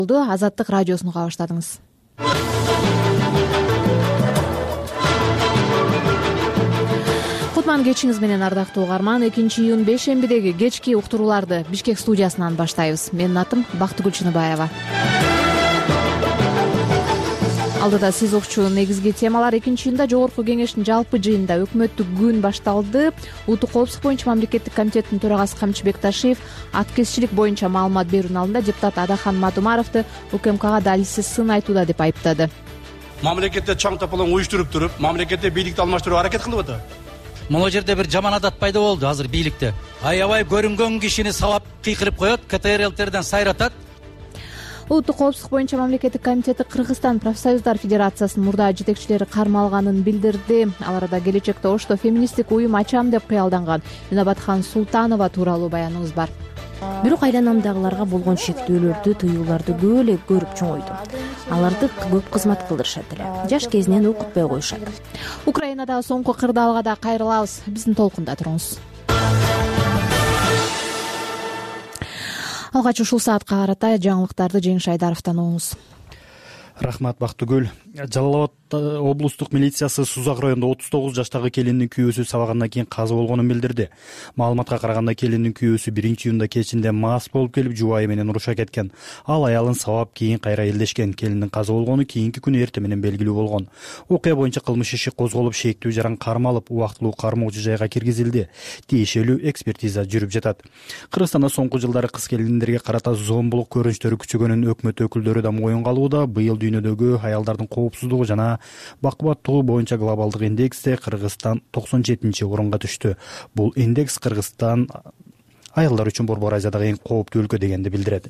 Азаттык радиосун уга баштадыңыз. Кутман кечиңиз менен ардактуу угарман. 2-июнь бейшембидеги кечки уктурууларды Бишкек студиясынан баштайбыз. Менин атым Бактыгүл Чыныбаева. Алдыда сиз укчу негизги темалар. 2-июнда Жогорку кеңештин жалпы жыйынында өкмөттүк күн башталды. Улуттук коопсуздук боюнча мамлекеттик комитеттин төрагасы Камчыбек Ташиев аткезчилик боюнча маалымат берүүнүн алдында депутат Адахан Мадумаровду УКМКга далилсиз сын айтууда деп айыптады. Мамлекетте чоң тополоң уюштуруп туруп, мамлекетте бийликти алмаштырууга аракет кылып атат. Могу жерде бир жаман адат пайда болду азыр бийликте. Аябай көрүнгөн кишини сабап кыйкырып коет, КТРЛтерден сайратат. Улуттук коопсуздук боюнча мамлекеттик комитети Кыргызстан профсоюздар федерациясынын мурда жетекчилери кармалганын билдирди. Ал арада келечекте Ошто феминисттик уюм ачам деп кыялданган Үнөбатхан Султанова тууралуу баяныбыз бар. Бирок айланамдагыларга болгон шектөөлөрдү, тыюуларды көп эле көрүп чоңойдум. Аларды көп кызмат кылдырышат эле. Жаш кезинен окутпой коюшат. Украинадагы соңку кырдаалга да кайрылабыз. Биздин толкунда туруңуз. Алгач ушул саатка карата жаңылыктарды Жеңиш Айдаровдон угуңуз. Рахмат Бактыгүл. Жалал Абад облустук милициясы Сузак районунда 39 жаштагы келиндин күйөөсү сабагандан кийин каза болгонун билдирди. Маалыматка караганда келиндин күйөөсү 1-июнда кечинде мас болуп келип жубайы менен уруша кеткен. Ал аялын сабап кийин кайра элдешкен. Келиндин каза болгону кийинки күнү эртең менен белгилүү болгон. Окуя боюнча кылмыш иши козголуп, шектүү жаран кармалып, убактылуу кармоочу жайга киргизилди. Тиешелүү экспертиза жүрүп жатат. Кыргызстанда соңку жылдары кыз келиндерге карата зомбулук көрүнүштөрү күчөгөнүн өкмөт өкүлдөрү да моюнга алууда. Быйыл дүйнөдөгү аялдардын коопсуздугу жана бакубаттуулугу боюнча глобалдык индексте Кыргызстан 97-орунга түштү. Бул индекс Кыргызстан аялдар үчүн Борбор Азиядагы эң кооптуу өлкө дегенди билдирет.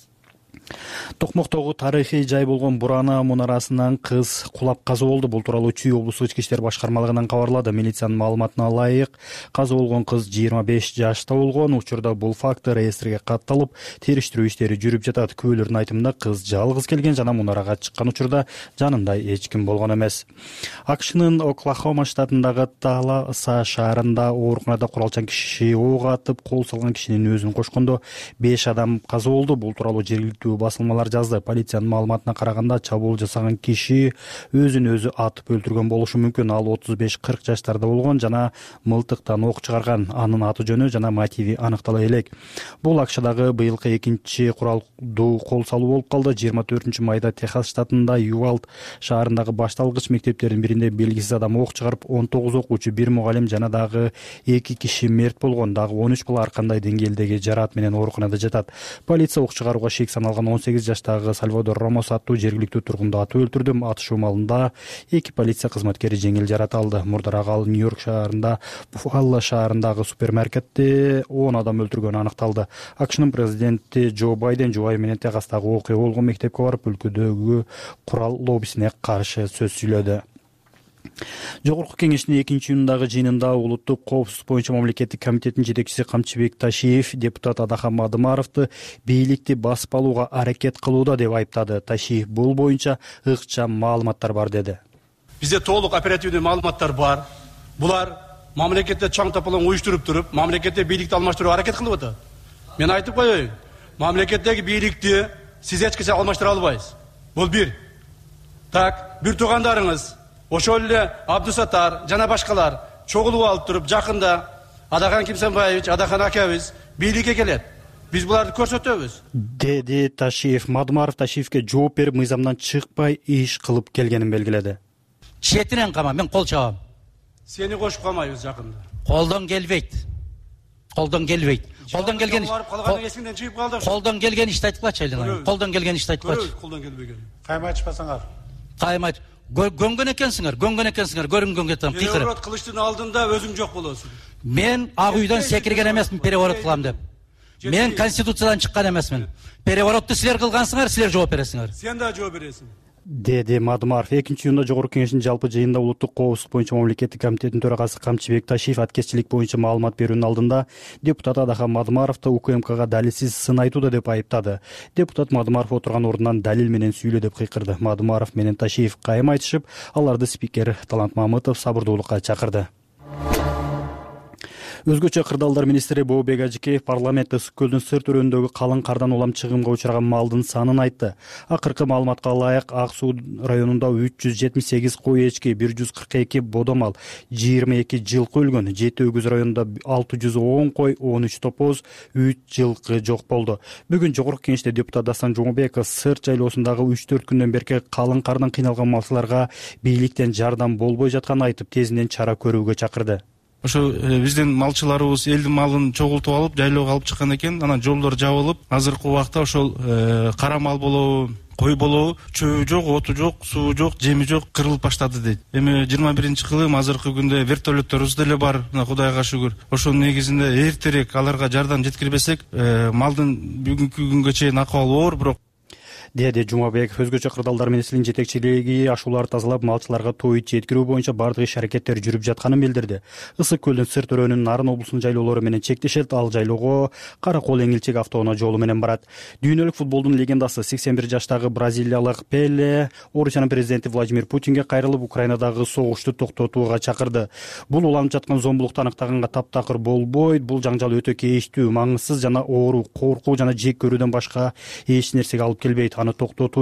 Токмоктогу тарыхый жай болгон Бурана мунарасынан кыз кулап каза болду. Бул тууралуу Чүй облустук ички иштер башкармалыгынан кабарлады. Милициянын маалыматына ылайык, каза болгон кыз 25 жашта болгон. Учурда бул факт реестрге катталып, териштирүү иштери жүрүп жатат. Күбөлөрдүн айтымында кыз жалгыз келген жана мунарага чыккан учурда жанында эч ким болгон эмес. АКШнын Оклахома штатындагы Таласа шаарында ооруканада куралчан киши ок атып, кол салган кишинин өзүн кошкондо 5 адам каза болду. Бул тууралуу жергиликтүү басылмалар жазды. Полициянын маалыматына караганда чабуул жасаган киши өзүн өзү атып өлтүргөн болушу мүмкүн. Ал 35-40 жаштарда болгон жана мылтыктан ок чыгарган. Анын аты жөнү жана мотиви аныктала элек. Бул АКШдагы быйылкы экинчи куралдуу кол салуу болуп калды. 24-майда Техас штатында Ювалд шаарындагы башталгыч мектептердин биринде белгисиз адам ок чыгарып, 19 окуучу, 1 мугалим жана дагы 2 киши мерт болгон. Дагы 13 бала ар кандай деңгээлдеги жараат менен ооруканада жатат. Полиция ок чыгарууга шек саналган 18 жаштагы Сальвадор Ромос аттуу жергиликтүү тургунду атып өлтүрдү. Атышуу маалында 2 полиция кызматкери жеңил жараат алды. Мурдараак ал Нью-Йорк шаарында Буффало шаарындагы супермаркетте 10 адам өлтүргөнү аныкталды. АКШнын президенти Джо Байден жубайы менен Техастагы окуя болгон мектепке барып, өлкөдөгү курал лоббисине каршы сөз сүйлөдү. Жогорку кеңештин 2-июндагы жыйынында улуттук коопсуздук боюнча мамлекеттик комитеттин жетекчиси Камчыбек Ташиев депутат Адахан Мадумаровду бийликти басып алууга аракет кылууда деп айыптады. Ташиев бул боюнча ыкчам маалыматтар бар деди. Бизде толук оперативдүү маалыматтар бар. Булар мамлекетте чоң тополоң уюштуруп туруп, мамлекетте бийликти алмаштырууга аракет кылып атат. Мен айтып коеюн, мамлекеттеги бийликти сиз эч качан алмаштыра албайсыз. Бул бир. Так, бир туугандарыңыз ошол эле Абдусаттар жана башкалар чогулуп алып туруп, жакында Адахан Кимсенбаевич, Адахан акабыз бийликке келет. Биз буларды көрсөтөбүз, деди Ташиев. Мадумаров Ташиевке жооп берип, мыйзамдан чыкпай иш кылып келгенин белгиледи. Четинен кама, мен кол чабам. Сени кошуп калмайбыз жакында. Колдон келбейт. Колдон келбейт. Колдон келген колдон келген ишти айтып калчы айлана. Колдон келген ишти айтып калчы. Колдон келбеген. Каймачпасаңар. Каймач. Гөнгөн экенсиңер, көрүнгөнгө кетем. Переворот кылыштын алдында өзүң жок болосуң. Мен ак үйдөн секирген эмесмин переворот кылам деп. Мен конституциядан чыккан эмесмин. Переворотты силер кылгансыңар, силер жооп бересиңер. Сен да жооп бересиң. деди Мадумаров. 2-июнда Жогорку кеңештин жалпы жыйынында улуттук коопсуздук боюнча мамлекеттик комитеттин төрагасы Камчыбек Ташиев аткезчилик боюнча маалымат берүүнүн алдында депутат Адахан Мадумаровду УКМКга далилсиз сын айтууда деп айыптады. Депутат Мадумаров отурган ордунан далил менен сүйлө деп кыйкырды. Мадумаров менен Ташиев кайым айтышып, аларды спикер Талант Мамытов сабырдуулукка чакырды. Өзгөчө кырдаалдар министри Бообек Ажикеев парламентте Ысык көлдүн сырт өрөөнүндөгү калың кардан улам чыгымга учураган малдын санын айтты. Акыркы маалыматка ылайык Ак Суу районунда 378 кой эчки, 142 бодомал, 22 жылкы өлгөн. Жети Өгүз районунда 610 кой, 13 топоз, 3 жылкы жок болду. Бүгүн Жогорку Кеңеште депутат Дастан Жомобеков сырт жайлоосундагы 3-4 күндөн берки калың кардан кыйналган малчыларга бийликтен жардам болбой жатканын айтып, тезинен чара көрүүгө чакырды. Ошо биздин малчыларыбыз элдин малын чогултуп алып, жайлоого алып чыккан экен. Анан жолдор жабылып, азыркы убакта ошол кара мал болобу, кой болобу, чөбү жок, оту жок, суу жок, жеми жок, кырылып баштады дейт. Эми 21-кылым азыркы күндө вертолетторубуз деле бар, Кудайга шүгүр. Ошонун негизинде эртерээк аларга жардам жеткирбесек, малдын бүгүнкү күнгө чейин акыбалы оор, бирок деди Жумабеков. Өзгөчө кырдаалдар министринин жетекчилиги ашууларды тазалап, малчыларга той жеткирүү боюнча бардык иш-аракеттер жүрүп жатканын билдирди. Ысык көлдүн сырт өрөөнүн Нарын облусунун жайлоолору менен чектешет, ал жайлоого Кара Кол Эңилчек автоунаа жолу менен барат. Дүйнөлүк футболдун легендасы 81 жаштагы бразилиялык Пеле Орусиянын президенти Владимир Путинге кайрылып, Украинадагы согушту токтотууга чакырды. Бул уланып жаткан зомбулукту аныктаганга таптакыр болбойт. Бул жаңжал өтө кейиштүү, маңызсыз жана оору, коркуу жана жек көрүүдөн башка эч нерсеге алып келбейт. Аны токтотуу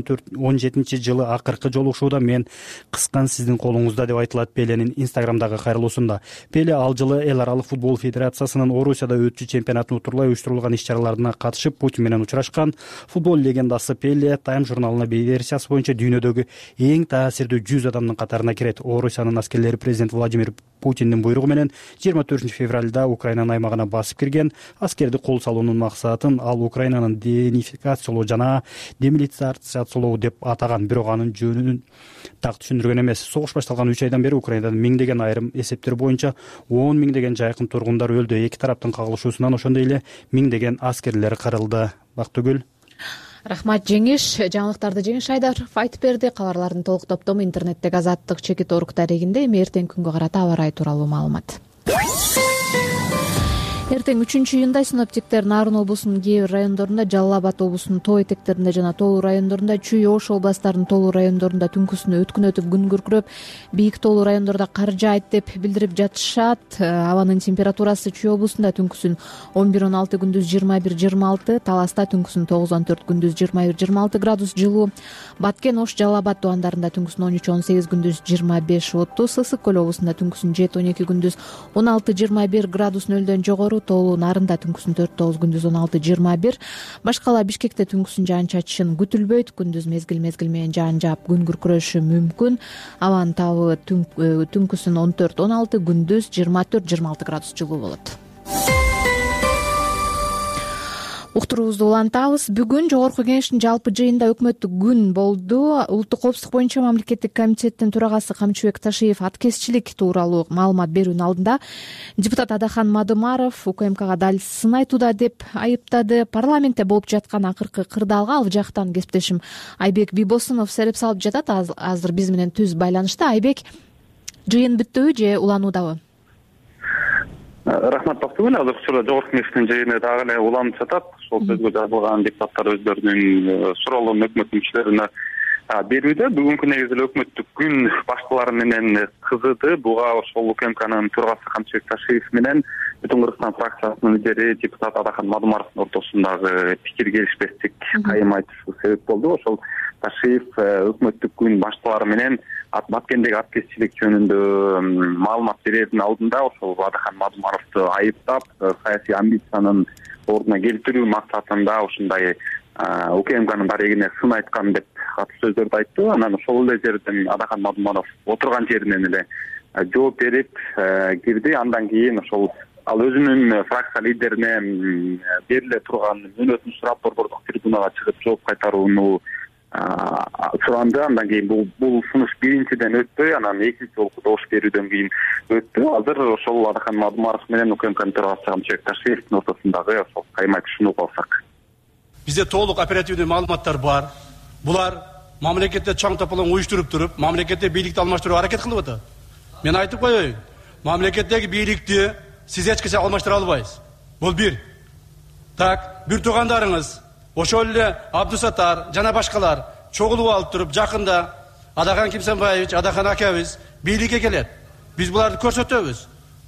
2017 жылы акыркы жолугушууда мен кыскан сиздин колуңузда деп айтылат Пеленин инстаграмдагы кайрылуусунда. Пеле ал жылы Эл аралык футбол федерациясынын Орусияда өтчү чемпионатын утурлай уюштурулган иш-чараларына катышып, Путин менен учурашкан. Футбол легендасы Пеле Time журналына версиясы боюнча дүйнөдөгү эң таасирдүү 100 адамдын катарына кирет. Орусиянын аскерлери президент Владимир Путиндин буйругу менен 24 февралда Украинанын аймагына басып кирген. Аскерди кол салуунун максатын ал Украинанын денификациялоо жана демилитаризациялоо деп атаган, бирок анын жөнүн так түшүндүргөн эмес. Согуш башталган 3 айдан бери Украинада миңдеген, айрым эсептер боюнча 10 миңдеген жайкын тургундар өлдү. Эки тараптын кагылышуусунан ошондой эле миңдеген аскерлер кырылды. Бактыгүл. Рахмат Жеңиш. Жаңылыктарды Жеңиш Айдаров айтып берди. Кабарлардын толук топтому интернеттеги Азаттык чекит орг дарегинде. Эми эртең күнгө карата аба ырайы тууралуу маалымат. Эртең 3-июнда синоптиктер Нарын облусунун кээ бир райондорунда, Жалал Абад облусунун тоо этектеринде жана тоолуу райондорунда, Чүй Ош областарынын тоолуу райондорунда түнкүсүн өткүнөтүп күн күркүрөп, бийик тоолуу райондордо кар жаайт деп билдирип жатышат. Абанын температурасы Чүй облусунда түнкүсүн 11-16, күндүз 21-26, Таласта түнкүсүн 9-14, күндүз 21-26 градус жылуу. Баткен, Ош, Жалал Абад тубандарында түнкүсүн 13-18, күндүз 25-30, Ысык көл облусунда түнкүсүн 7-12, күндүз 16-21 градус нөлдөн жогору. Тоолуу Нарында түнкүсүн 4-9, күндүз 16-21. Башкала Бишкекте түнкүсүн жаан-чачышын күтүлбөйт. Күндүз мезгил менен жаан жаап күн күркүрөшү мүмкүн. Абанын табы түнкүсүн 14-16, күндүз 24-26 градус жылуу болот. Уктуруубузду улантабыз. Бүгүн Жогорку Кеңештин жалпы жыйынында өкмөттүк күн болду. Улуттук коопсуздук боюнча мамлекеттик комитеттин төрагасы Камчыбек Ташиев аткезчилик тууралуу маалымат берүүнүн алдында депутат Адахан Мадымаров УКМКга дал сын айтууда деп айыптады. Парламентте болуп жаткан акыркы кырдаалга ал жактан кесиптешим Айбек Бибосунов сереп салып жатат. Азыр биз менен түз байланышта. Айбек, жыйын бүттүбү же улануудабы? Рахмат Бактыгүл. Азыркы учурда Жогорку Кеңештин жыйыны дагы эле уланып жатат. Ошол сөзгө жазылган депутаттар өздөрүнүн суроолорун өкмөт мүчөлөрүнө берүүдө. Бүгүнкү негизи эле өкмөттүк күн башкалары менен кызыды. Буга ошол УКМКнын төрагасы Камчыбек Ташиев менен Бүтүн Кыргызстан фракциясынын лидери депутат Адахан Мадымаровдун ортосундагы пикир келишпестик кайым айтышы себеп болду. Ошол Ташиев өкмөттүк күн башкалары менен Баткендеги аткезчилик жөнүндө маалымат берердин алдында ошол Адахан Мадымаровду айыптап, саясий амбициянын ордуна келтирүү максатында ушундай УКМКнын дарегине сын айткан деп катуу сөздөрдү айтты. Анан ошол эле жерден Адахан Мадымаров отурган жеринен эле жооп берип кирди. Андан кийин ошол ал өзүнүн фракция лидерине бериле турган мөөнөтүн сурап борбордук трибунага чыгып жооп кайтарууну суранды. Андан кийин бул сунуш биринчиден өтпөй, анан экинчи жолку добуш берүүдөн кийин өттү. Азыр ошол Адахан Мадымаров менен УКМКнын төрагасы Камчыбек Ташиевдин ортосундагы ошол кайым айтышууну угуп алсак. Бизде толук оперативдүү маалыматтар бар. Булар мамлекетте чоң тополоң уюштуруп туруп, мамлекетте бийликти алмаштырууга аракет кылып атат. Мен айтып коеюн, мамлекеттеги бийликти сиз эч качан алмаштыра албайсыз. Бул бир. Так, бир туугандарыңыз ошол эле Абдусаттар жана башкалар чогулуп алып туруп, жакында Адахан Кимсанбаевич, Адахан акабыз бийликке келет. Биз буларды көрсөтөбүз.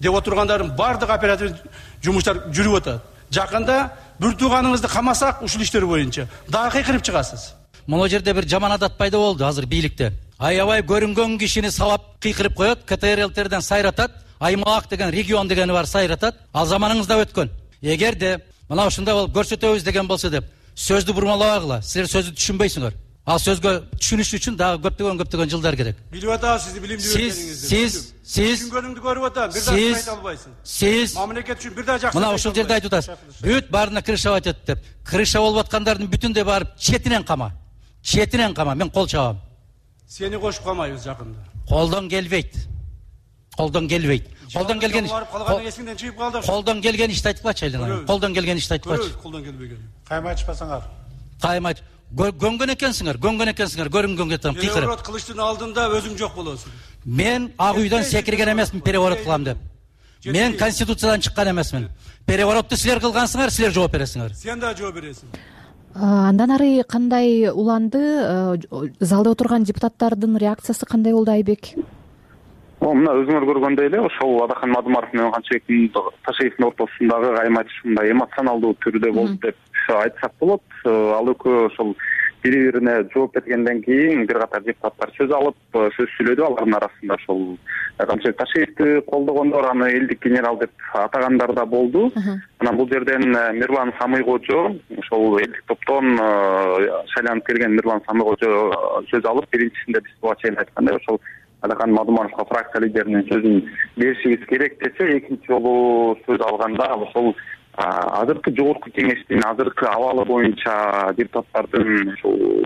деп отургандардын баардык оперативдик жумуштар жүрүп атат. Жакында бир тууганыңызды камасак ушул иштер боюнча дагы кыйкырып чыгасыз. Могу жерде бир жаман адат пайда болду азыр бийликте. Аябай көрүнгөн кишини сабап кыйкырып коет, КТРЛтерден сайратат, аймак деген, регион дегени бар сайратат. Ал заманыңызда өткөн. Эгерде мына ушундай болуп көрсөтөбүз деген болсо деп сөздү бурмалабагыла. Силер сөздү түшүнбөйсүңөр. Ал сөзгө түшүнүш үчүн дагы көптөгөн жылдар керек. Билип атабыз сизди билимдүү экениңизди. Сиз түшүнгөнүңдү көрүп атам. Бир дагы айта албайсың. Сиз мамлекет үчүн бир дагы жакшы. Мына ушул жерде айтып атасыз. Бүт баарына крыша батат деп. Крыша болуп аткандардын бүтүндөй барып четинен кама. Четинен кама. Мен кол чабам. Сени кошуп калмайбыз жакында. Колдон келбейт. Колдон келбейт. Колдон келген эсиңден чыгып калды. Колдон келген ишти айтпачы Айлана. Колдон келген ишти айтпачы. Колдон келбеген. Кайма айтпасаңар. Кайма гөнгөн экенсиңер, көрүнгөнгө там кыйкырып. Переворот кылыштын алдында өзүң жок болосуң. Мен ак үйдөн секирген эмесмин переворот кылам деп. Мен конституциядан чыккан эмесмин. Переворотты силер кылгансыңар, силер жооп бересиңер. Сен да жооп бересиң. Андан ары кандай уланды? Залда отурган депутаттардын реакциясы кандай болду, Айбек? Мына өзүңөр көргөндөй эле ошол Адахан Мадумаров менен Канчыбек Ташиевдин ортосундагы кайма айтыш мындай эмоционалдуу түрдө болду деп айтсак болот. Ал экөө ошол бири-бирине жооп бергенден кийин бир катар депутаттар сөз алып, сөз сүйлөдү. Алардын арасында ошол Канчыбек Ташиевди колдогондор, аны элдик генерал деп атагандар да болду. Анан бул жерден Мирлан Самыйкожо, ошол элдик топтон шайланып келген Мирлан Самыйкожо сөз алып, биринчисинде биз буга чейин айткандай ошол Адахан Мадумаровго фракция лидеринин сөзүн беришибиз керек десе, экинчи жолу сөз алганда ошол азыркы жогорку кеңештин азыркы абалы боюнча депутаттардын ошол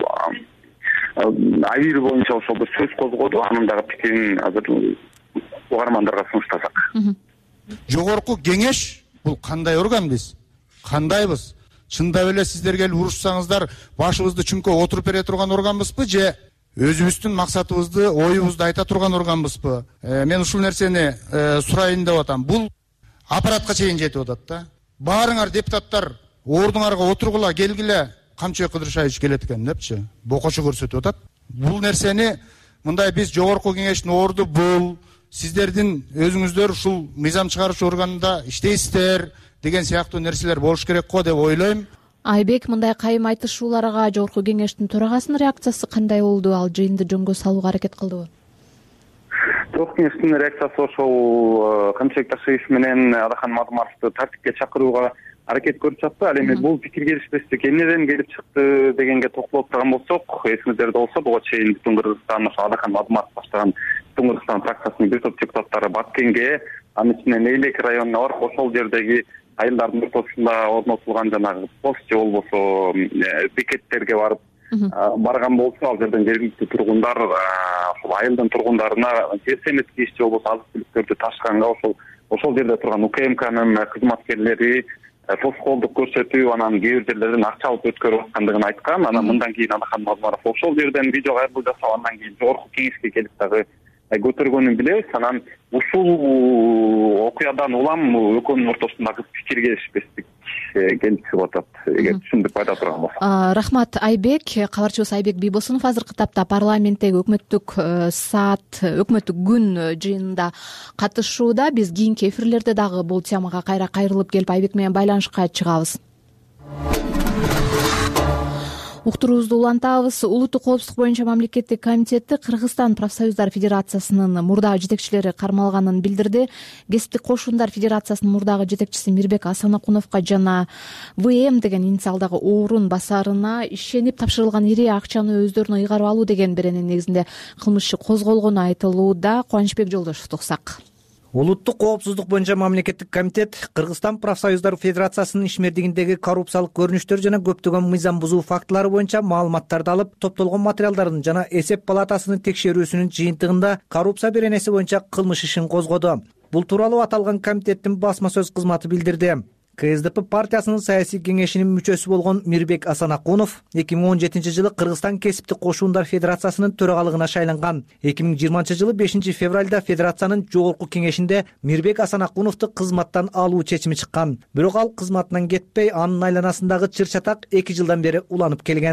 абийири боюнча ошол бир сөз козгоду. Анын дагы пикирин азыр угармандарга сунуштасак. Жогорку кеңеш бул кандай орган биз? Кандайбыз? Чындап эле сиздер келип урушсаңыздар башыбызды чүңкө отуруп бере турган органбызбы же өзүбүздүн максатыбызды, оюбузду айта турган органбызбы? Мен ушул нерсени сурайын деп атам. Бул аппаратка чейин жетип атат да. Баарыңар депутаттар ордуңарга отургула, келгиле, Камчыбек Кыдыршаевич келет экен депчи, бокочу көрсөтүп атат. Бул нерсени мындай биз жогорку кеңештин орду бул, сиздердин өзүңүздөр ушул мыйзам чыгаруучу органда иштейсиздер деген сыяктуу нерселер болуш керек го деп ойлойм. Айбек, мындай кайым айтышууларга жогорку кеңештин төрагасынын реакциясы кандай болду? Ал жыйынды жөнгө салууга аракет кылдыбы? Жогорку кеңештин реакциясы ошол Камчыбек Ташиев менен Адахан Мадумаровду тартипке чакырууга аракет көрүп жатты. Ал эми бул пикир келишпестик эмнеден келип чыкты дегенге токтолуп турган болсок, эсиңиздерде болсо, буга чейин бүтүн Кыргызстан ошо Адахан Мадумаров баштаган бүтүн Кыргызстан фракциясынын бир топ депутаттары Баткенге, анын ичинен Эйлек районуна барып, ошол жердеги айылдардын ортосунда орнотулган жанагы пост же болбосо бекеттерге барып барган болсо, ал жерден жергиликтүү тургундар ошол айылдын тургундарына жер семеткич же болбосо азык түлүктөрдү ташканга ошол жерде турган УКМКнын кызматкерлери тоскоолдук көрсөтүп, анан кээ бир жерлерден акча алып өткөрүп аткандыгын айткан. Анан мындан кийин Адахан Мадумаров ошол жерден видео кайрылуу жасап, андан кийин жогорку кеңешке келип дагы көтөргөнүн билебиз. Анан ушул окуядан улам экөөнүн ортосундагы пикир келишпестик келип чыгып атат, эгер түшүндүк айта турган болсок. Рахмат, Айбек. Кабарчыбыз Айбек Бийбосунов азыркы тапта парламенттеги өкмөттүк өкмөттүк күн жыйынында катышууда. Биз кийинки эфирлерде дагы бул темага кайра кайрылып келип Айбек менен байланышка чыгабыз. Уктуруубузду улантабыз. Улуттук коопсуздук боюнча мамлекеттик комитети Кыргызстан профсоюздар федерациясынын мурдагы жетекчилери кармалганын билдирди. Кесиптик кошундар федерациясынын мурдагы жетекчиси Мирбек Асанакуновго жана ВМ деген инициалдагы орун басарына ишенип тапшырылган ири акчаны өздөрүнө ыйгарып алуу деген беренин негизинде кылмыш иши козголгону айтылууда. Кубанычбек Жолдошевди уксак. Улуттук коопсуздук боюнча мамлекеттик комитет Кыргызстан профсоюздар федерациясынын ишмердигиндеги коррупциялык көрүнүштөр жана көптөгөн мыйзам бузуу фактылары боюнча маалыматтарды алып, топтолгон материалдардын жана эсеп палатасынын текшерүүсүнүн жыйынтыгында коррупция беренеси боюнча кылмыш ишин козгоду. Бул тууралуу аталган комитеттин басма сөз кызматы билдирди. КСДП партиясынын саясий кеңешинин мүчөсү болгон Мирбек Асанакунов 2017 жылы Кыргызстан кесиптик кошундар федерациясынын төрагалыгына шайланган. 2020 жылы 5 февралда федерациянын жогорку кеңешинде Мирбек Асанакуновду кызматтан алуу чечими чыккан. Бирок ал кызматынан кетпей, анын айланасындагы чыр-чатак 2 жылдан бери уланып келген.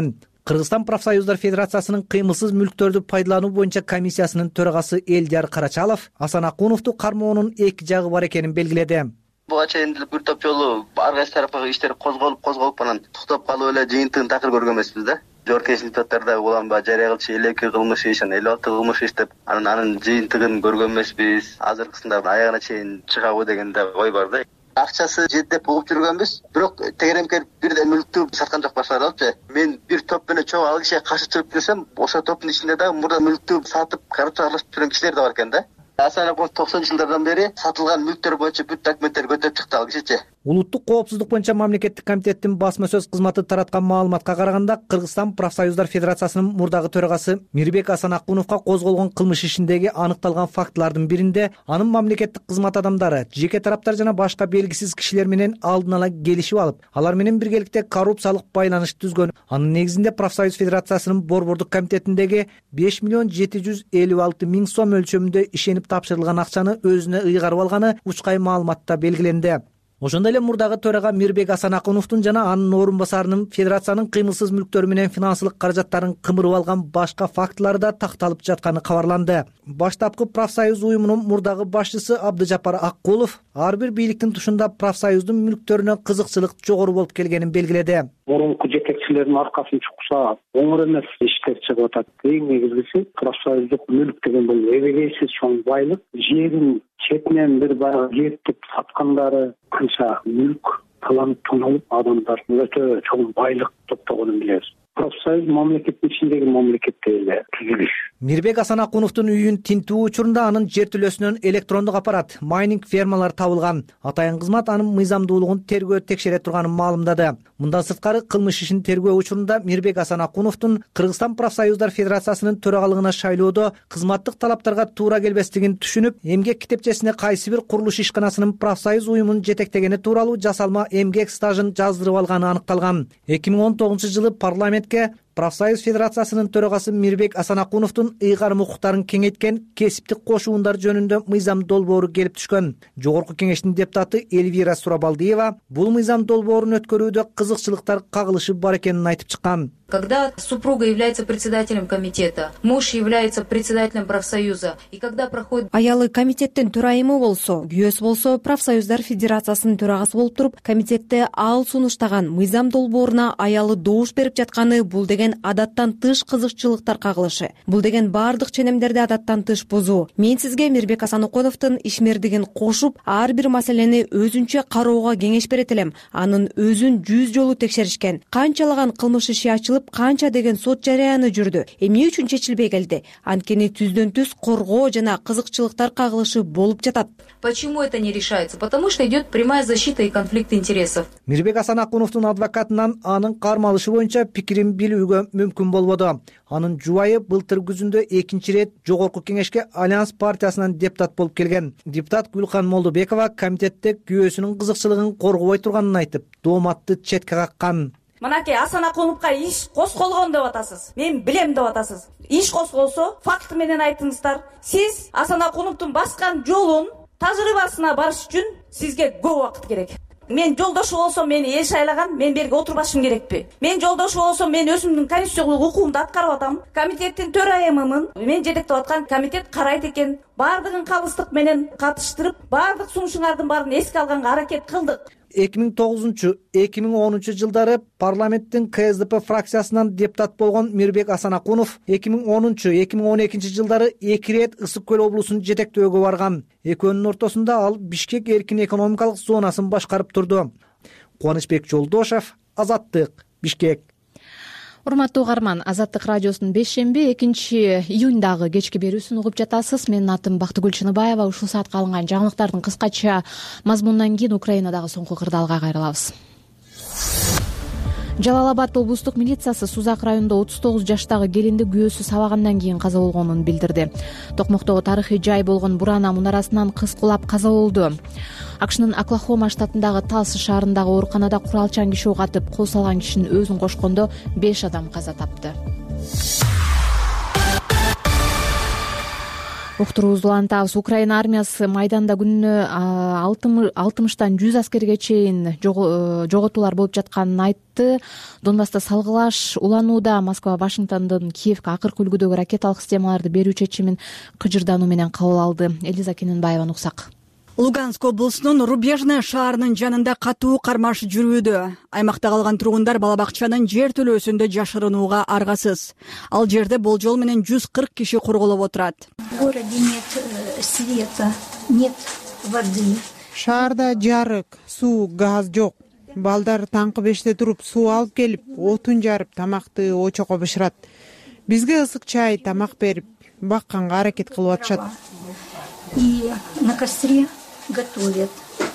Кыргызстан профсоюздар федерациясынын кыймылсыз мүлктөрдү пайдалануу боюнча комиссиясынын төрагасы Элдияр Карачалов Асан Акуновду кармоонун эки жагы бар экенин белгиледи. Буга чейин бир топ жолу ар кайсы тарапка иштер козголуп анан токтоп калып эле жыйынтыгын такыр көргөн эмеспиз да. Жогорку Кеңеш депутаттарда уланба жарыя кылчу 52 кылмыш иш, 56 кылмыш иш деп анын жыйынтыгын көргөн эмеспиз. Азыркысында аягына чейин чыгабы деген да ой бар да. Акчасы жетип угуп жүргөнбүз, бирок тегеремкер бирде мүлктү саткан жок башкаралчы. Мен бир топ менен чоң ал кишиге каршы чыгып жүрсөм, ошо топтун ичинде дагы мурда мүлктү сатып, коррупцияга аралашып жүргөн кишилер да бар экен да. Асан Акунов 90-жылдардан бери сатылган мүлктөр боюнча бүт документтер көтөрүп чыкты ал кишичи. Улуттук коопсуздук боюнча мамлекеттик комитеттин басма сөз кызматы тараткан маалыматка караганда, Кыргызстан профсоюздар федерациясынын мурдагы төрагасы Мирбек Асан Акуновго козголгон кылмыш ишиндеги аныкталган фактылардын биринде анын мамлекеттик кызмат адамдары, жеке тараптар жана башка белгисиз кишилер менен алдын ала келишип алып, алар менен биргеликте коррупциялык байланыш түзгөн. Анын негизинде профсоюз федерациясынын борбордук комитетиндеги 5 миллион 756 миң сом өлчөмүндө ишенип тапшырылган акчаны өзүнө ыйгарып алганы учкай маалыматта белгиленди. Ошондой эле мурдагы төрага Мирбек Асан Акуновдун жана анын орун басарынын федерациянын кыймылсыз мүлктөрү менен финансылык каражаттарын кымырып алган башка фактылары да такталып жатканы кабарланды. Баштапкы профсоюз уюмунун мурдагы башчысы Абдыжапар Аккулов ар бир бийликтин тушунда профсоюздун мүлктөрүнө кызыкчылык жогору болуп келгенин белгиледи. Мурунку жетекчилердин аркасын чукса оңор эмес иштер чыгып атат. Эң негизгиси профсоюздук мүлк деген бул эбегейсиз чоң байлык. Жерин четинен бир баягы кертип саткандары канча мүлк таланып тоналып адамдардын өтө чоң байлык топтогонун билебиз. Профсоюз мамлекеттин ичиндеги мамлекеттеги эле түзүлүш. Мирбек Асан Акуновдун үйүн тинтүү учурунда анын жер тилөөсүнөн электрондук аппарат, майнинг фермалар табылган. Атайын кызмат анын мыйзамдуулугун тергөө текшере турганын маалымдады. Мындан сырткары кылмыш ишин тергөө учурунда Мирбек Асан Акуновдун Кыргызстан профсоюздар федерациясынын төрагалыгына шайлоодо кызматтык талаптарга туура келбестигин түшүнүп, эмгек китепчесине кайсы бир курулуш ишканасынын профсоюз уюмун жетектегени тууралуу жасалма эмгек стажын жаздырып алганы аныкталган. 2019-жылы парламент профсоюз федерациясынын төрагасы Мирбек Асан Акуновдун ыйгарым укуктарын кеңейткен кесиптик кошуундар жөнүндө мыйзам долбоору келип түшкөн. Жогорку Кеңештин депутаты Эльвира Сурабалдиева бул мыйзам долбоорун өткөрүүдө кызыкчылыктар кагылышы бар экенин айтып чыккан. Когда супруга является председателем комитета, муж является председателем профсоюза, и когда проходит... Аялы комитеттин төрайымы болсо, күйөөсү болсо, профсоюздар федерациясынын төрагасы болуп туруп, комитетте ал сунуштаган мыйзам долбооруна аялы добуш берип жатканы бул деген адаттан тыш кызыкчылыктар кагылышы. Бул деген бардык ченемдерди адаттан тыш бузуу. Мен сизге Мирбек Асан Акуновдун ишмердигин кошуп, ар бир маселени өзүнчө кароого кеңеш берет элем. Анын өзүн 100 жолу текшеришкен. Канчалаган кылмыш иши ачылып, канча деген сот жарыяны жүрдү. Эмне үчүн чечилбей келди? Анткени түздөн түз коргоо жана кызыкчылыктар кагылышы болуп жатат. Почему это не решается? Потому что идет прямая защита и конфликт интересов. Мирбек Асан Акуновдун адвокатынан анын кармалышы боюнча пикирин билүүгө мүмкүн болбоду. Анын жубайы былтыр күзүндө экинчи рет Жогорку Кеңешке Альянс партиясынан депутат болуп келген. Депутат Гүлхан Молдобекова комитетте күйөөсүнүн кызыкчылыгын коргобой турганын айтып, дооматты четке каккан. Мынакей Асан Акуновго иш козголгон деп атасыз. Мен билем деп атасыз. Иш козголсо, факты менен айтыңыздар. Сиз Асан Акуновдун баскан жолун тажрыйбасына барыш үчүн сизге көп убакыт керек. Мен жолдошу болсом, мени эл шайлаган, мен берге отурбашым керекпи? Мен жолдошу болсом, мен өзүмдүн конституциялык укугумду аткарып атам. Комитеттин төрайымымын. Мен жетектеп аткан комитет карайт экен. Бардыгын калыстык менен катыштырып, бардык сунушуңардын баарын эске алганга аракет кылдык. 2009-2010 жылдары парламенттин КСДП фракциясынан депутат болгон Мирбек Асан Акунов 2010-2012 жылдары 2 рет Ысык көл облусун жетектөөгө барган. Экөөнүн ортосунда ал Бишкек эркин экономикалык зонасын башкарып турду. Кубанычбек Жолдошев, Азаттык, Бишкек. Урматтуу угарман, Азаттык радиосунун 5-июндагы кечки берүүсүн угуп жатасыз. Менин атым Бактыгүл Чыныбаева. Ушул саатка алынган жаңылыктардын кыскача мазмунунан кийин Украинадагы соңку кырдаалга кайрылабыз. Жалал-Абад облустук милициясы Сузак районунда 39 жаштагы келинди күйөөсү сабагандан кийин каза болгонун билдирди. Токмоктогу тарыхый жай болгон Бурана мунарасынан кыз кулап каза болду. АКШнын Оклахома штатындагы Талса шаарындагы ооруканада куралчан киши ок атып, кол салган кишинин өзүн кошкондо 5 адам каза тапты. уктуруубузду улантабыз. Украина армиясы майданда күнүнө 60-тан 100 аскерге чейин жоготуулар болуп жатканын айтты. Донбасста салгылаш уланууда. Москва Вашингтондон Киевге акыркы үлгүдөгү ракеталык системаларды берүү чечимин кыжырдануу менен кабыл алды. Элиза Кененбаеваны уксак. Луганск облусунун Рубежная шаарынын жанында катуу кармаш жүрүүдө. Аймакта калган тургундар бала бакчанын жер төлөөсүндө жашырынууга аргасыз. Ал жерде болжол менен 140 киши корголоп отурат. В городе нет света, нет воды. Шаарда жарык, суу, газ жок. Балдар таңкы 5те туруп суу алып келип, отун жарып, тамакты очокко бышырат. Бизге ысык чай, тамак берип, бакканга аракет кылып атышат. И на костре готовят.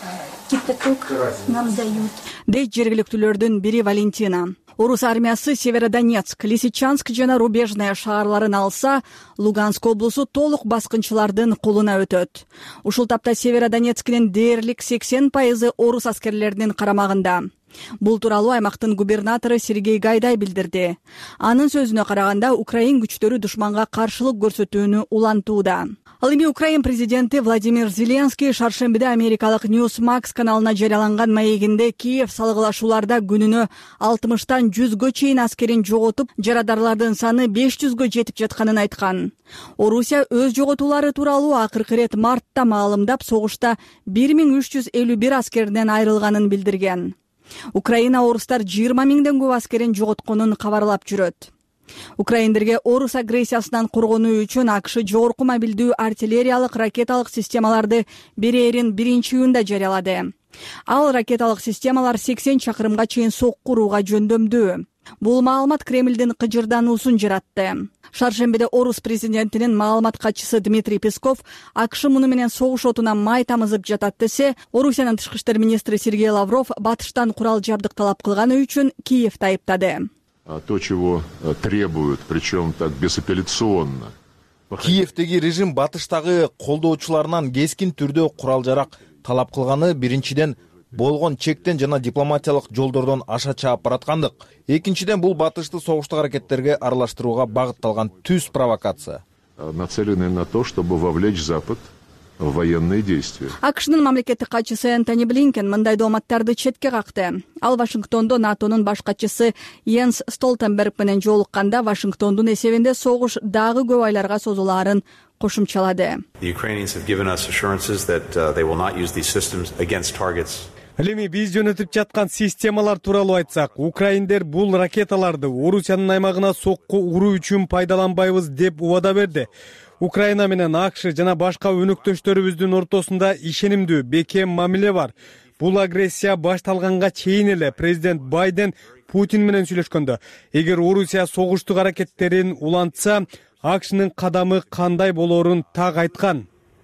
Кипяток нам дают. Дейт жергиликтүүлөрдүн бири Валентина. Орус армиясы Северодонецк, Лисичанск жана Рубежная шаарларын алса, Луганск облусу толук баскынчылардын колуна өтөт. Ушул тапта Северодонецктин дээрлик 80% орус аскерлеринин карамагында. Бул тууралуу аймактын губернатору Сергей Гайдай билдирди. Анын сөзүнө караганда, Украин күчтөрү душманга каршылык көрсөтүүнү улантууда. Ал эми Украин президенти Владимир Зеленский шаршембиде америкалык Newsmax каналына жарыяланган маегинде Киев салгылашууларда күнүнө 60-тан 100гө чейин аскерин жоготуп, жарадарлардын саны 500гө жетип жатканын айткан. Орусия өз жоготуулары тууралуу акыркы ирет мартта маалымдап, согушта 1351 аскеринен айрылганын билдирген. Украина орустар 20 миңден көп аскерин жоготконун кабарлап жүрөт. Украиндерге орус агрессиясынан коргонуу үчүн АКШ жогорку мобилдүү артиллериялык ракеталык системаларды берерин 1-июнда жарыялады. Ал ракеталык системалар 80 чакырымга чейин сокку урууга жөндөмдүү. Бул маалымат Кремлдин кыжырдануусун жаратты. Шаршембиде орус президентинин маалымат катчысы Дмитрий Песков АКШ муну менен согуш отуна май тамызып жатат десе, Орусиянын тышкы иштер министри Сергей Лавров батыштан курал жабдык талап кылганы үчүн Киевди айыптады. То, чего требуют, причем так безапелляционно. Киевдеги режим батыштагы колдоочуларынан кескин түрдө курал жарак талап кылганы биринчиден болгон чектен жана дипломатиялык жолдордон аша чаап бараткандык. Экинчиден бул батышты согуштук аракеттерге аралаштырууга багытталган түз провокация. Нацелены на то, чтобы вовлечь Запад в военные действия. АКШнын мамлекеттик катчысы Энтони Блинкен мындай дооматтарды четке какты. Ал Вашингтондо НАТОнун баш катчысы Йенс Столтенберг менен жолукканда Вашингтондун эсебинде согуш дагы көп айларга созулаарын кошумчалады. Ал эми биз жөнөтүп жаткан системалар тууралуу айтсак, украиндер бул ракеталарды Орусиянын аймагына сокку уруу үчүн пайдаланбайбыз деп убада берди. Украина менен АКШ жана башка өнөктөштөрүбүздүн ортосунда ишенимдүү, бекем мамиле бар. Бул агрессия башталганга чейин эле президент Байден Путин менен сүйлөшкөндө, эгер Орусия согуштук аракеттерин улантса, АКШнын кадамы кандай болоорун так айткан.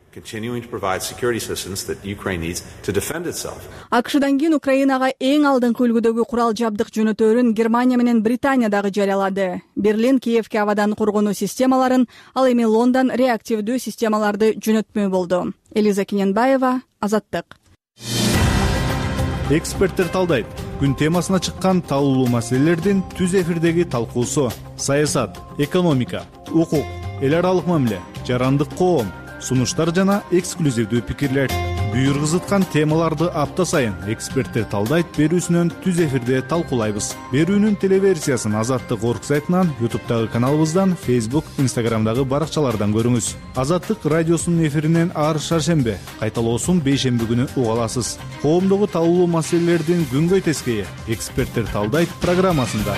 АКШдан кийин Украинага эң алдыңкы үлгүдөгү курал жабдык жөнөтөөрүн Германия менен Британия дагы жарыялады. Берлин Киевге абадан коргонуу системаларын, ал эми Лондон реактивдүү системаларды жөнөтмөй болду. Элиза Кененбаева, Азаттык. Эксперттер талдайт. Күн темасына чыккан талуулуу маселелердин түз эфирдеги талкуусу: саясат, экономика, укук, эл аралык мамиле, жарандык коом, сунуштар жана эксклюзивдүү пикирлер. Буйргызыткан темаларды апта сайын эксперттер талдайт берүүсүнөн түз эфирде талкуулайбыз. Берүүнүн телеверсиясын Азаттык орг сайтынан, YouTube'дагы каналыбыздан, Facebook, Instagram'дагы баракчалардан көрүңүз. Азаттык радиосунун эфиринен ар шаршембе, кайталоосун бейшемби күнү уга аласыз. Коомдогу талуулуу маселелердин күнгөй тескейи эксперттер талдайт программасында.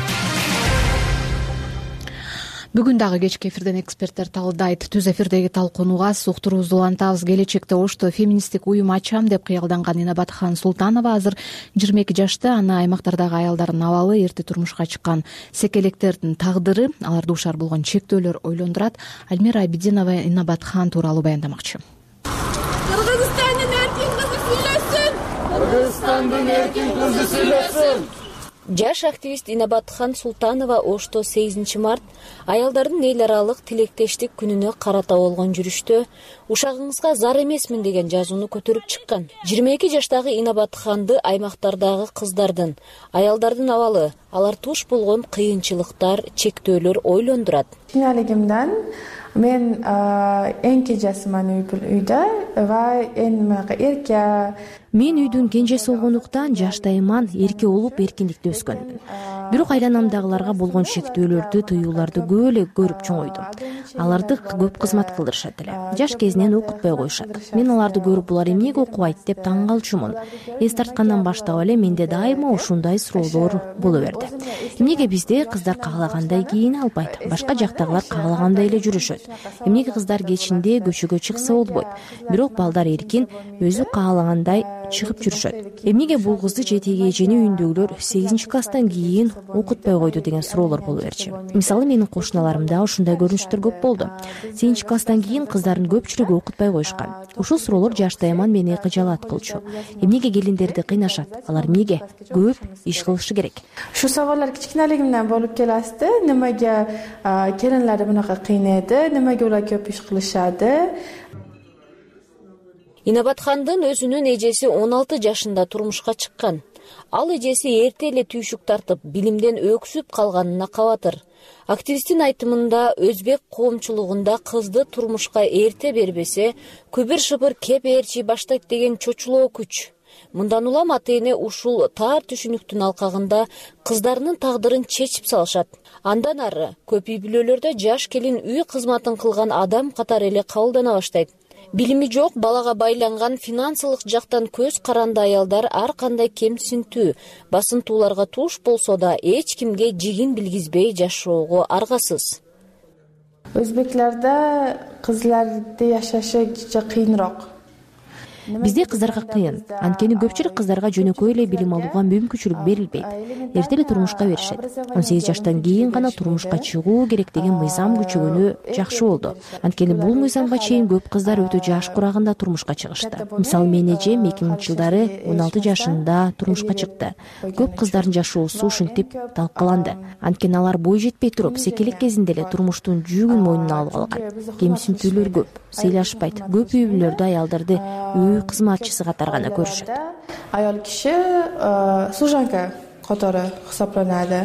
Бүгүн дагы кечки эфирден эксперттер талдайт. Түз эфирдеги талкууга уктуруубузду улантабыз. Келечекте Ошто феминисттик уюм ачам деп кыялданган Инабатхан Султанова азыр 22 жашта. Аны аймактардагы аялдардын абалы, эрте турмушка чыккан секелектердин тагдыры, алар дуушар болгон чектөөлөр ойлондурат. Альмира Абидинова Инабатхан тууралуу баяндамакчы. Кыргызстандын эркин кызы сүйлөсүн! Кыргызстандын эркин кызы сүйлөсүн! Жаш активист Инабатхан Султанова Ошто 8 март аялдардын эл аралык тилектештик күнүнө карата болгон жүрүштө Ушагыңызга зар эмесмин деген жазууну көтөрүп чыккан. 22 жаштагы Инабатханды аймактардагы кыздардын, аялдардын абалы, алар туш болгон кыйынчылыктар, чектөөлөр ойлондурат. Кийинчилигимден мен эң кенжесимин үйдө ва эң эрке. Мен үйдүн кенжеси болгондуктан жаштайыман эрке болуп эркиндикте өскөнмүн. Бирок айланамдагыларга болгон шектөөлөрдү, тыюуларды көп эле көрүп чоңойдум. Аларды көп кызмат кылдырышат эле. Жаш кезинен окутпай коюшат. Мен аларды көрүп булар эмнеге окубайт деп таң калчумун. Эс тарткандан баштап эле менде дайыма ушундай суроолор боло берди. Эмнеге бизде кыздар каалагандай кийине албайт? Башка жактагылар каалагандай эле жүрүшөт. Эмнеге кыздар кечинде көчөгө чыкса болбойт? Бирок балдар эркин өзү каалагандай чыгып жүрүшөт. Эмнеге бул кызды жетеги эжени үйүндөгүлөр 8-класстан кийин окутпай койду деген суроолор боло берчү. Мисалы менин кошуналарымда ушундай көрүнүштөр көп болду. 8-класстан кийин кыздардын көпчүлүгү окутпай коюшкан. Ушул суроолор жаштайыман мени кыжаалат кылчу. Эмнеге келиндерди кыйнашат? Алар эмнеге көп иш кылышы керек? Ушу сабалlar кичкенелигимден болуп келасты. Немеге келинлерди мынакай кыйнайды? Немеге улар көп иш кылышады? Инабатхандын өзүнүн эжеси 16 жашында турмушка чыккан. Ал эжеси эрте эле түйшүк тартып, билимден өксүп калганына кабатыр. Активисттин айтымында өзбек коомчулугунда кызды турмушка эрте бербесе, күбүр-шыбыр кеп ээрчи баштайт деген чочулоо күч. Мындан улам ата-эне ушул тар түшүнүктүн алкагында кыздарынын тагдырын чечип салышат. Андан ары көп үй бүлөлөрдө жаш келин үй кызматын кылган адам катары эле кабылдана баштайт. Билими жок, балага байланган, финансылык жактан көз каранды аялдар ар кандай кемсинтүү, басынтууларга туш болсо да эч кимге жигин билгизбей жашоого аргасыз. Өзбеклерде кызларды жашашы кыйынраак. Бизде кыздарга кыйын. Анткени көпчүлүк кыздарга жөнөкөй эле билим алууга мүмкүнчүлүк берилбейт. Эрте эле турмушка беришет. 18 жаштан кийин гана турмушка чыгуу керек деген мыйзам күчөгөнү жакшы болду. Анткени бул мыйзамга чейин көп кыздар өтө жаш курагында турмушка чыгышты. Мисалы менин эжем 2000-жылдары 16 жашында турмушка чыкты. Көп кыздардын жашоосу ушинтип талкаланды. Анткени алар бой жетпей туруп, секелек кезинде эле турмуштун жүгүн мойнуна алып алган. Кемсинтүүлөр көп, сыйлашпайт. Көп үй бүлөлөрдө аялдарды кызматчысы катары гана көрүшөт. Аял киши служанка катары хисапланады.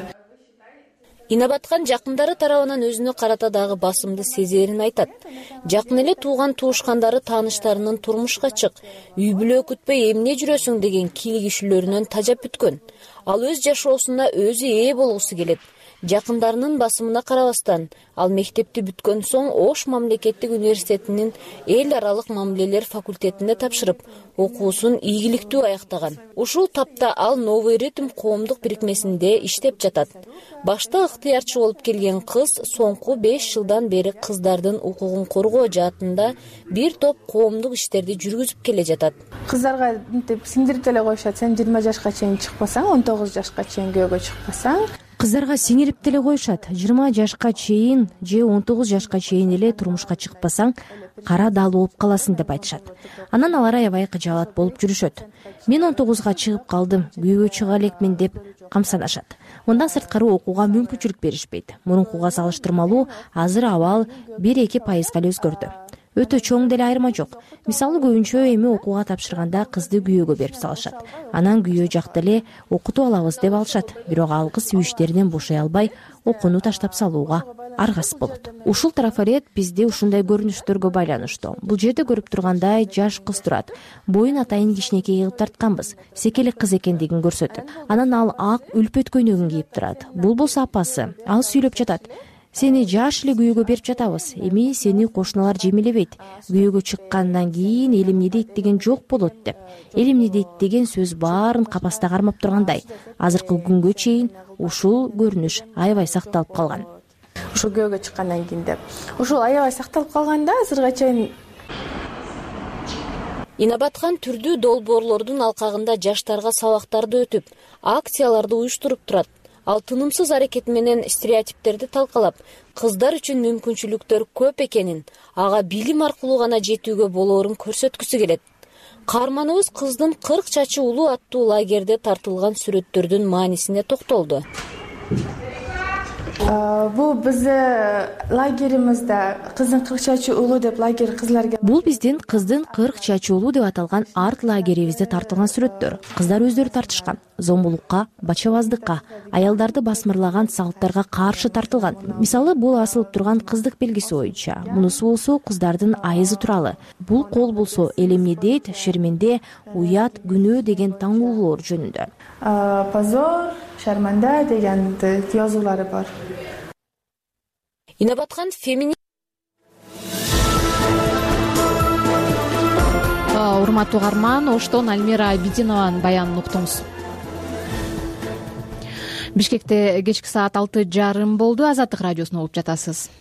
Инабатхан жакындары тарабынан өзүнө карата дагы басымды сезерин айтат. Жакын эле тууган туушкандары тааныштарынын турмушка чык, үй бүлө күтпөй эмне жүрөсүң деген кийлигишүүлөрүнөн тажап бүткөн. Ал өз жашоосуна өзү ээ болгусу келет. Жакындарынын басымына карабастан, ал мектепти бүткөн соң Ош мамлекеттик университетинин эл аралык мамилелер факультетинде тапшырып, окуусун ийгиликтүү аяктаган. Ушул тапта ал Новый ритм коомдук бирикмесинде иштеп жатат. Башта ыктыярчы болуп келген кыз соңку 5 жылдан бери кыздардын укугун коргоо жаатында бир топ коомдук иштерди жүргүзүп келе жатат. Кыздарга сиңдирип деле коюшат. Сен 20 жашка чейин чыкпасаң, 19 жашка чейин күйөөгө чыкпасаң, кыздарга сиңирип деле коюшат. 20 жашка чейин же 19 жашка чейин эле турмушка чыкпасаң, кара дал болуп каласың деп айтышат. Анан алар аябай кыжаалат болуп жүрүшөт. Мен 19га чыгып калдым, күйөөгө чыга элекмин деп камсанашат. Мындан сырткары окууга мүмкүнчүлүк беришпейт. Мурункуга салыштырмалуу азыр абал 1-2% эле өзгөрдү. Өтө чоң деле айырма жок. Мисалы көбүнчө эми окууга тапшырганда кызды күйөөгө берип салышат. Анан күйөө жакта эле окутуп алабыз деп алышат. Бирок ал кыз үй иштеринен бошой албай, окууну таштап салууга аргасыз болот. Ушул трафарет бизде ушундай көрүнүштөргө байланыштуу. Бул жерде көрүп тургандай жаш кыз турат. Боюн атайын кичинекей кылып тартканбыз. Секелек кыз экендигин көрсөтөт. Анан ал ак үлпөт көйнөгүн кийип турат. Бул болсо апасы. Ал сүйлөп жатат. Сени жаш эле күйөөгө берип жатабыз. Эми сени кошуналар жемелебейт. Күйөөгө чыккандан кийин эл эмне дейт деген жок болот деп. Эл эмне дейт деген сөз баарын капаста кармап тургандай. Азыркы күнгө чейин ушул көрүнүш аябай сакталып калган. Ушул күйөөгө чыккандан кийин деп. Ушул аябай сакталып калганда азырга чейин Инабатхан түрдүү долбоорлордун алкагында жаштарга сабактарды өтүп, акцияларды уюштуруп турат. Ал тынымсыз аракет менен стереотиптерди талкалап, кыздар үчүн мүмкүнчүлүктөр көп экенин, ага билим аркылуу гана жетүүгө болоорун көрсөткүсү келет. Каарманыбыз кыздын 40 чачы улуу аттуу лагерде тартылган сүрөттөрдүн маанисине токтолду. бул биздин лагеримизде кыздын 40 чачы уулу деп лагерь кызларга бул биздин кыздын 40 чачы уулу деп аталган арт лагерибизде тартылган сүрөттөр. Кыздар өздөрү тартышкан. Зомбулукка, бачабаздыкка, аялдарды басмырлаган салттарга каршы тартылган. Мисалы, бул асылып турган кыздык белгиси боюнча. Мунусу болсо кыздардын айызы тууралуу. Бул кол болсо элемне дейт, шерменде, уят, күнөө деген таңуулоор жөнүндө. Позор, шарманда деген жазуулары бар. Инабаткан феминизм. Урматтуу угарман, оштон Альмира Абидинованын баянын уктуңуз. Бишкекте кечки саат 6:30 болду. Азаттык радиосуна угуп жатасыз.